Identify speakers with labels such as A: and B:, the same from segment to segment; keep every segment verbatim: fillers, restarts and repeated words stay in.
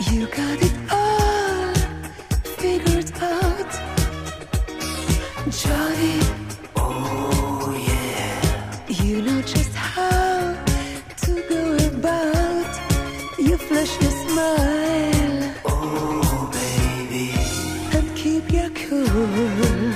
A: You got it all figured out, Johnny. Oh yeah. You know just how to go about. You flash your smile. Oh baby. And keep your cool.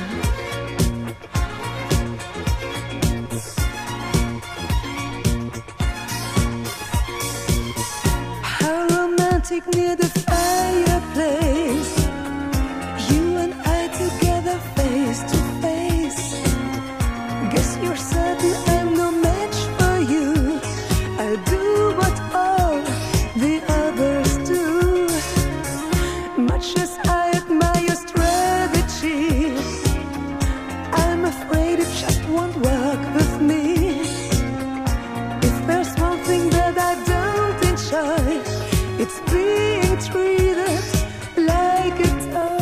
A: How romantic near the fireplace. You and I together face to face. Guess you're certain I'm no match for you. I do what all the others do. Much as I admire your strategy, I'm afraid it just won't work with me. If there's one thing that I don't enjoy, it's being treated like a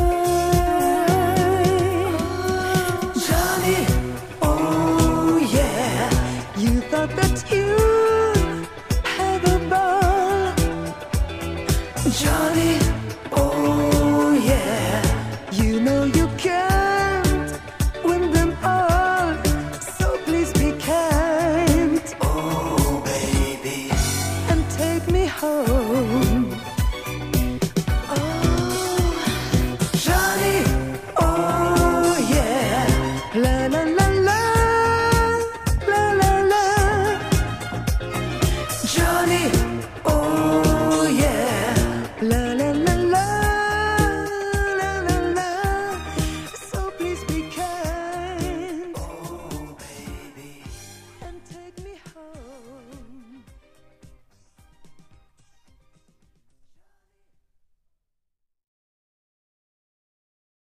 A: toy. Johnny, oh yeah. You thought that you had a ball. Johnny, oh yeah. You know you